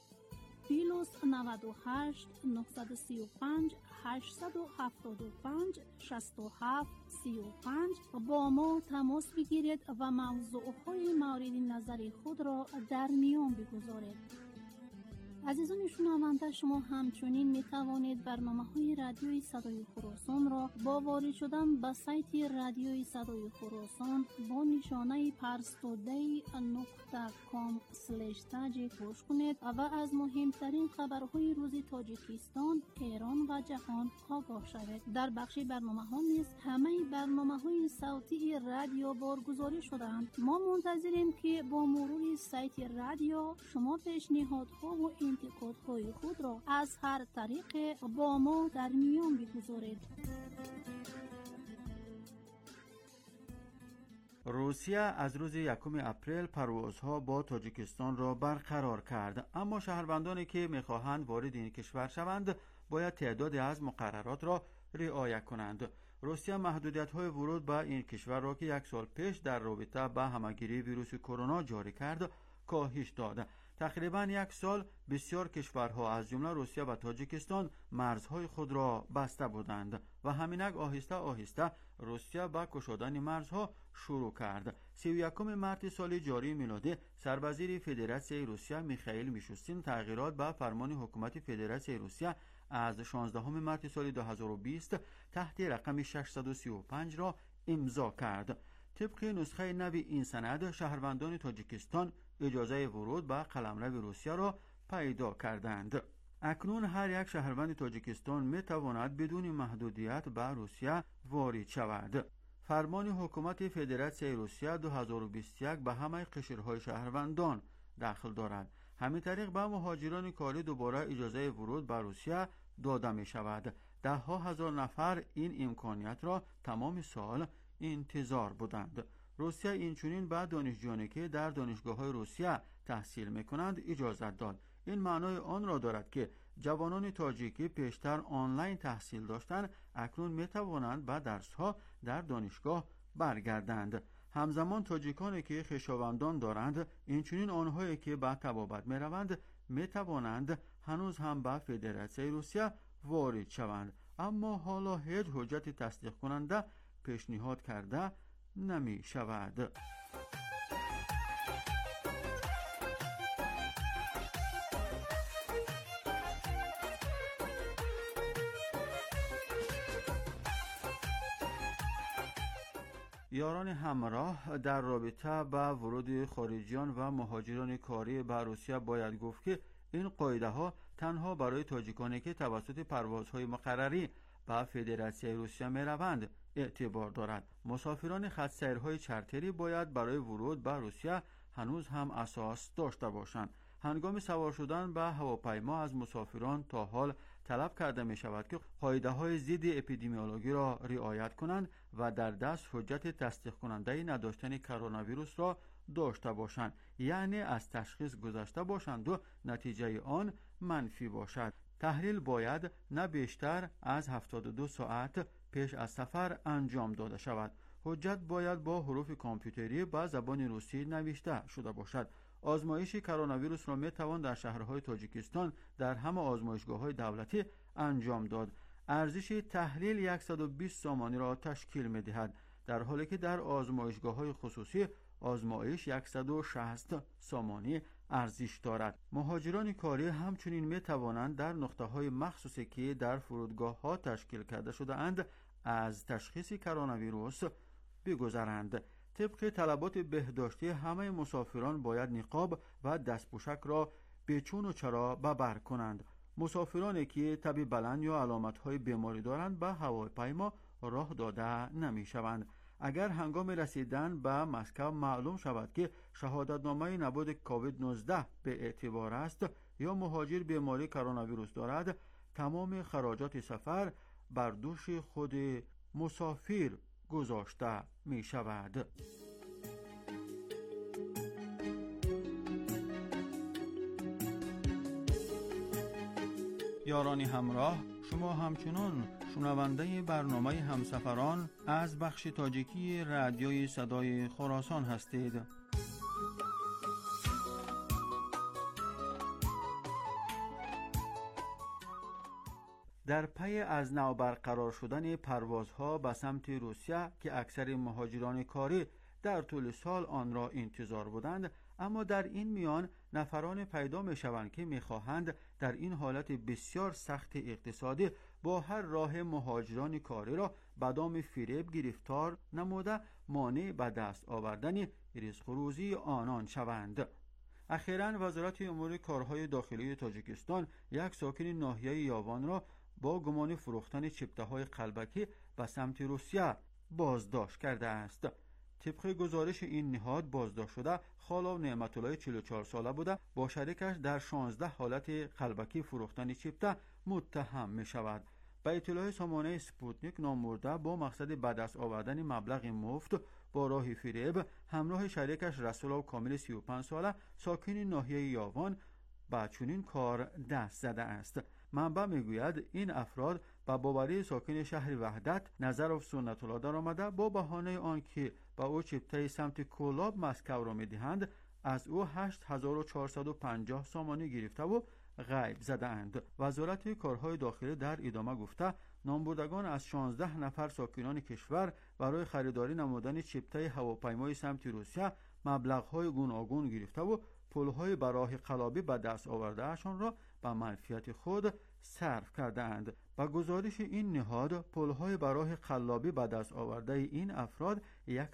+98 935 875 67 35 با ما تماس بگیرید و موضوعهای مورد نظر خود را در میان بگذارید. عزیزان شنونده، شما همچنین می توانید برنامه‌های رادیوی صدای خراسان را با وارد شدن به سایت رادیوی صدای خراسان با نشانه parstoday.com/tag گوش کنید و از مهمترین خبرهای روز تاجیکستان، ایران و جهان آگاه شوید. در بخش برنامه‌ها نیز همه برنامه‌های صوتی رادیو بارگذاری شده‌اند. ما منتظریم که با مرور سایت رادیو شما پیشنهادها و انتقادهای خود را از هر طریق با ما در میان بگذارید. روسیه از روز 1 اپریل پروازها با تاجیکستان را برقرار کرد، اما شهروندانی که می‌خواهند وارد این کشور شوند باید تعدادی از مقررات را رعایت کنند. روسیه محدودیت‌های ورود به این کشور را که 1 سال پیش در رابطه با همه‌گیری ویروس کرونا جاری کرد کاهش داد. تقریباً 1 سال بسیار کشورها از جمله روسیه و تاجیکستان مرزهای خود را بسته بودند و همینک آهسته آهسته روسیه با گشودن مرزها شروع کرد. 31 مارس سال جاری میلادی سروزیر فدراسیون روسیه میخائیل میشوستین تغییرات به فرمان حکومت فدراسیون روسیه از 16 مارس سال 2020 تحت رقم 635 را امضا کرد. طبق نسخه نو این سند، شهروندان تاجیکستان اجازه ورود به قلمرو روسیه را پیدا کردند. اکنون هر یک شهروند تاجیکستان می تواند بدون محدودیت به روسیه وارد شود. فرمان حکومت فدراسیون روسیه 2021 به همه قشرهای شهروندان داخل دارد. همین طریق به مهاجران کاری دوباره اجازه ورود به روسیه داده می شود. ده ها هزار نفر این امکانیت را تمام سال انتظار بودند. روسیه اینچنین به دانشجویانی که در دانشگاه‌های روسیه تحصیل می‌کنند اجازه داد. این معنای آن را دارد که جوانان تاجیکی پیشتر آنلاین تحصیل داشتند، اکنون می‌توانند به درس‌ها در دانشگاه برگردند. همزمان تاجیکانی که خویشاوندان دارند، اینچنین آنهایی که به طبابت می‌روند، می‌توانند هنوز هم به فدراسیون روسیه وارد شوند، اما حالا هیچ حجت تصدیق کننده پیشنهاد کرده نمی شود. یاران همراه در رابطه با ورود خارجیان و مهاجران کاری به روسیه باید گفت که این قاعده ها تنها برای تاجیکانی که توسط پروازهای مقرری به فدراسیون روسیه می روند اعتبار دارد. مسافران خط سیرهای چارتری باید برای ورود به روسیه هنوز هم اساس داشته باشند. هنگام سوار شدن به هواپیما از مسافران تا حال طلب کرده می شود که قاعده‌های ضد اپیدمیولوژی را رعایت کنند و در دست حجت تصدیق کننده نداشتن کرونا ویروس را داشته باشند، یعنی از تشخیص گذشته باشند و نتیجه آن منفی باشد. تحلیل باید نه بیشتر از 72 ساعت پیش از سفر انجام داده شود. حجت باید با حروف کامپیوتری به زبان روسی نوشته شده باشد. آزمایش کرونا ویروس را می توان در شهرهای تاجیکستان در همه آزمایشگاه‌های دولتی انجام داد. ارزش تحلیل 120 سامانی را تشکیل می دهد، در حالی که در آزمایشگاه‌های خصوصی آزمایش 160 سامانی ارزش دارد. مهاجران کاری همچنین می توانند در نقطه‌های مخصوصی که در فرودگاه‌ها تشکیل کرده شده اند از تشخیص کرونا ویروس بگذرند. طبق طلبات بهداشتی همه مسافران باید نقاب و دستپوشک را به چون و چرا به بر کنند. مسافرانی که تب بلند یا علامت‌های بیماری دارند به هواپیما راه داده نمی‌شوند. اگر هنگام رسیدن به مسکو معلوم شود که شهادتنامه نبود کووید 19 به اعتبار است یا مهاجر بیماری کرونا ویروس دارد، تمام خراجات سفر بر دوش خود مسافر گذاشته می شود. یاران همراه، شما همچنان شنونده برنامه همسفران از بخش تاجیکی رادیوی صدای خراسان هستید. در پی از نو برقرار شدن پروازها به سمت روسیه که اکثر مهاجران کاری در طول سال آن را انتظار بودند، اما در این میان نفران پیدا می شوند که می خواهند در این حالت بسیار سخت اقتصادی با هر راه مهاجران کاری را به دام فریب گرفتار نموده مانع به دست آوردن رزق و روزی آنان شوند. اخیراً وزارت امور کارهای داخلی تاجیکستان یک ساکن ناحیه یاوان را با گمان فروختن چپته‌های قلبکی به سمت روسیه بازداشت کرده است. طبق گزارش این نهاد بازداشت شده خالاو نعمت‌الله 44 ساله بوده، با شریکش در 16 حالت قلبکی فروختن چپته متهم می شود. به اطلاع سامانه سپوتنیک نامورده با مقصد به دست آوردن مبلغ مفت با راه فریب همراه شریکش رسولاو کامل 35 ساله ساکن ناحیه یاوان به چنین کار دست زده است. منبع میگوید این افراد با باوری ساکن شهر وحدت نظروف سنت الله در آمده با بهانه آنکه با او چپته سمت کولاب مسکو را میدهند از او 8450 سامانی گرفته و غیب زده اند. وزارت کارهای داخلی در ادامه گفته نامبردگان از 16 نفر ساکنان کشور برای خریداری نمودن چپته هواپیمای سمت روسیه مبلغ‌های گوناگون گرفته و پول‌های برای قلابی به دست آورده اشان را به منفیت خود صرف کرده اند. با گزارش این نهاد پول‌های برای قلابی به دست آورده این افراد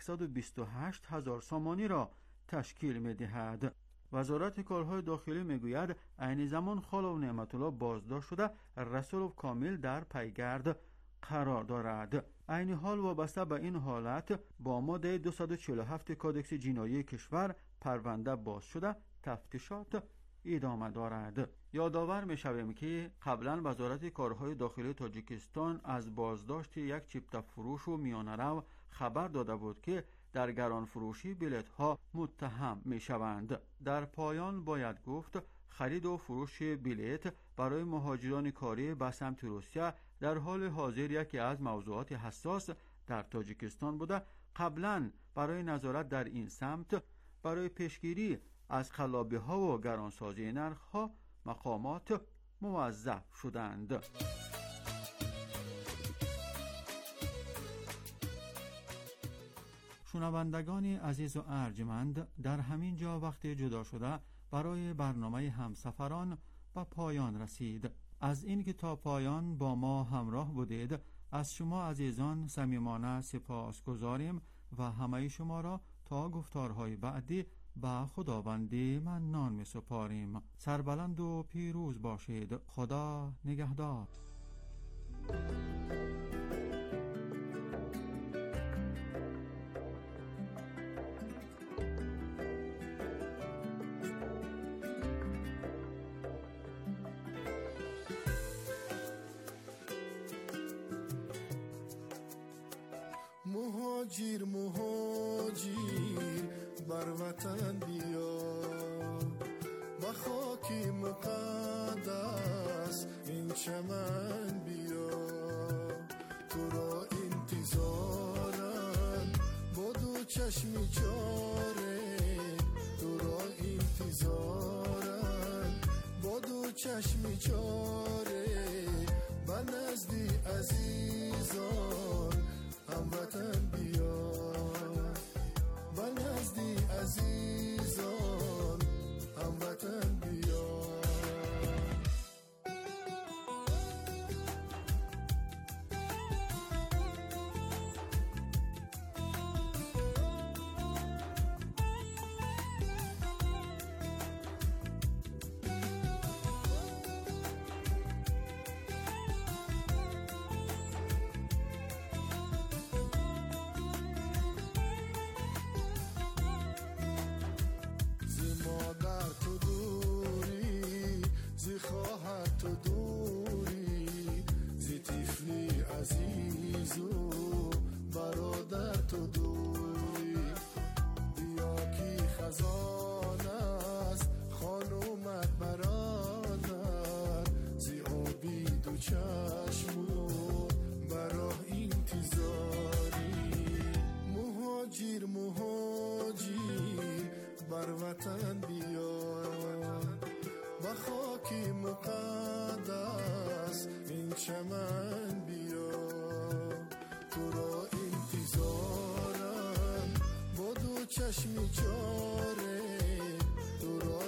128,000 سامانی را تشکیل می‌دهد. وزارت کارهای داخلی میگوید عین زمان خالاو نعمت‌الله بازداشت شده رسولوف کامل در پیگرد قرار دارد. عین حال وابسته به این حالت با ماده 247 کادکس جنایی کشور پرونده باز شده تفتیشات ادامه دارد. یادآور می‌شویم که قبلا وزارت کارهای داخلی تاجیکستان از بازداشت یک چپت فروش و میانه‌رو خبر داده بود که در گران فروشی بلیط‌ها متهم می‌شوند. در پایان باید گفت خرید و فروش بلیط برای مهاجران کاری به سمت روسیه در حال حاضر یکی از موضوعات حساس در تاجیکستان بوده. قبلا برای نظارت در این سمت برای پیشگیری از خلابی‌ها و گرانسازی نرخ‌ها مقامات موظف شدند. شنوندگان عزیز و ارجمند، در همین جا وقت جدا شده برای برنامه همسفران به پایان رسید. از این که تا پایان با ما همراه بودید از شما عزیزان صمیمانه سپاسگزاریم و همه شما را تا گفتارهای بعدی به خداوندی منان می سپاریم. سربلند و پیروز باشید. خدا نگهدار. مهاجر مهاجر بر وطن بیا، با خاک مقدس این چمن بیا. تو را انتظارم با دو چشم چاره، تو را انتظارم با دو چشم چاره. به نزدی عزیزان هموطن بیا، به نزدی عزیزان هموطن بیا. خواهد تو دوری، زی طفلی عزیز و برادر تو دوری. بیا کی خزان است خانومت برادر، زی آبی دو چشم و براه انتظاری. مهاجر مهاجر بر وطن بیا، با خاک مقدس این چمن بیا. تو را انتظارم با دو چشم چاره، تو را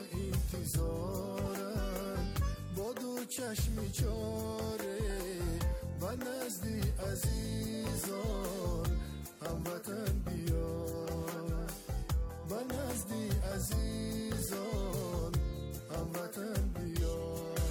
انتظارم با دو چشم چاره. و نزدی عزیزان هموطن بیا، و نزدی عزیزان هموطن بیا.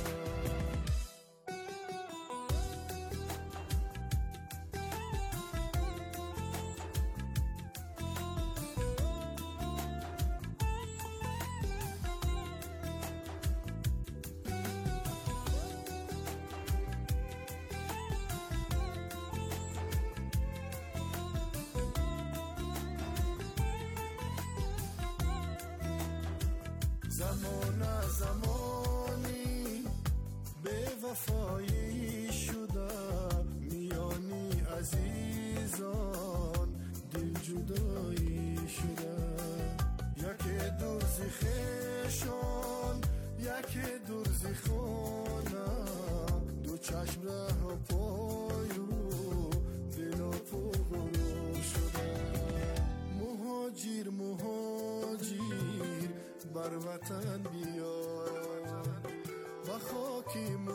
زمان زمانی به وفایی شده، میانی عزیزان دل جدایی شده. یک درز خیشان یک درز خانه، دو چشم ره پای و دل و پغرو شده. مهاجر مهاجر بر وطن بیا، و خاک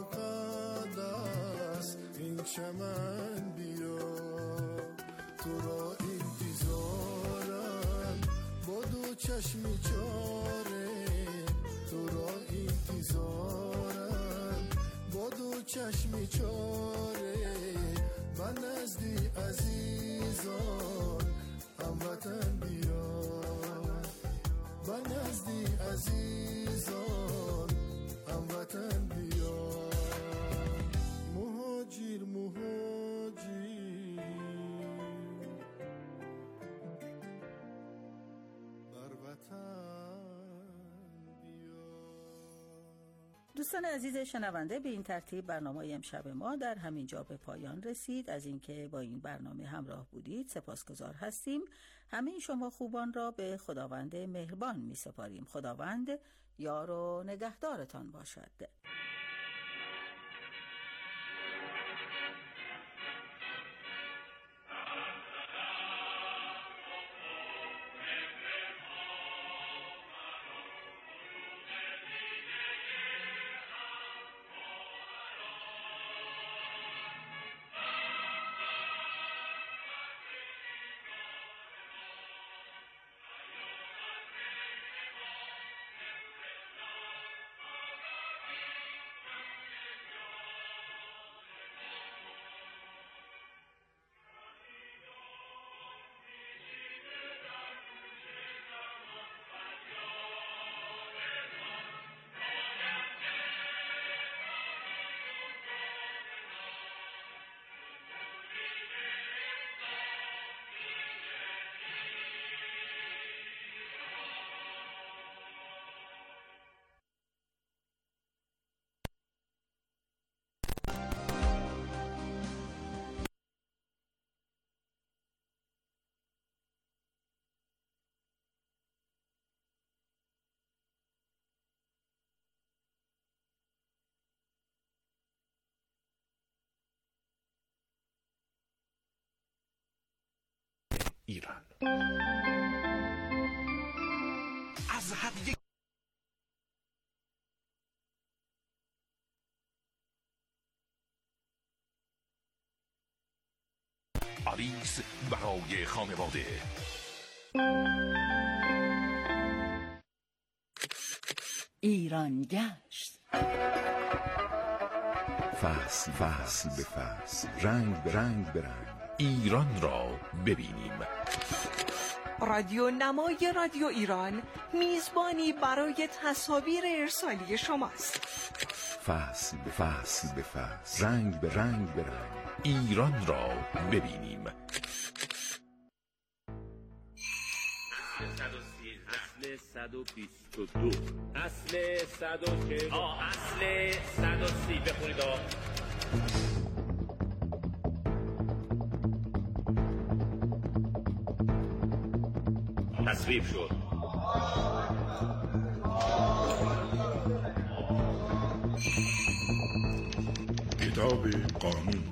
مقدس این چمن بیا. تو را انتظارم با دو چشم چاره، تو را انتظارم با دو چشم چاره. و نزدی عزیزان هموطن بیا، و نزدی عزیزان دوستان عزیز شنونده، به این ترتیب برنامه امشب ما در همین جا به پایان رسید. از اینکه با این برنامه همراه بودید سپاسگزار هستیم. همه شما خوبان را به خداوند مهربان می سپاریم. خداوند یار و نگهدارتان باشد. ایران از حد آلیس برای خانواده. ایران گشت. فصل به فصل، رنگ به رنگ، ایران را ببینیم. رادیو نمای رادیو ایران میزبانی برای تصاویر ارسالی شماست. فصل به فصل، رنگ به رنگ، ایران را ببینیم. اصل 122 اصل 140 اصل 130 بخونید. تصویب شد. کتاب قانون.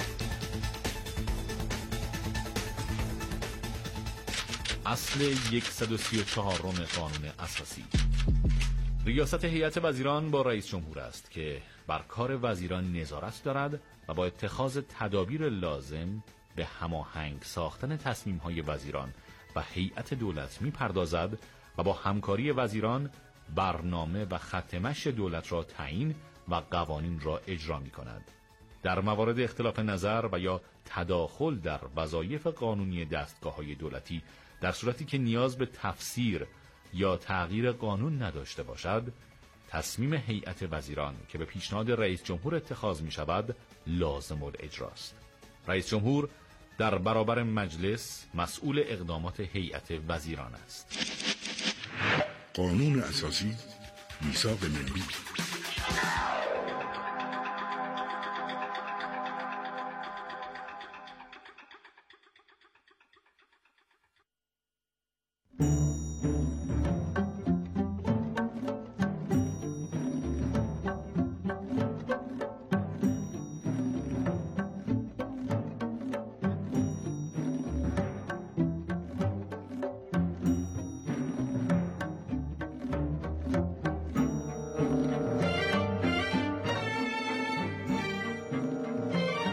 اصل 134 قانون اساسی. ریاست هیئت وزیران با رئیس جمهور است که بر کار وزیران نظارت دارد و با اتخاذ تدابیر لازم به هماهنگ ساختن تصمیم‌های وزیران و هیئت دولت می‌پردازد و با همکاری وزیران برنامه و خط مشی دولت را تعیین و قوانین را اجرا می‌کند. در موارد اختلاف نظر و یا تداخل در وظایف قانونی دستگاه‌های دولتی در صورتی که نیاز به تفسیر یا تغییر قانون نداشته باشد، تصمیم هیئت وزیران که به پیشنهاد رئیس جمهور اتخاذ می‌شود لازم الاجراست. رئیس جمهور در برابر مجلس مسئول اقدامات هیئت وزیران است. قانون اساسی، میثاق ملی.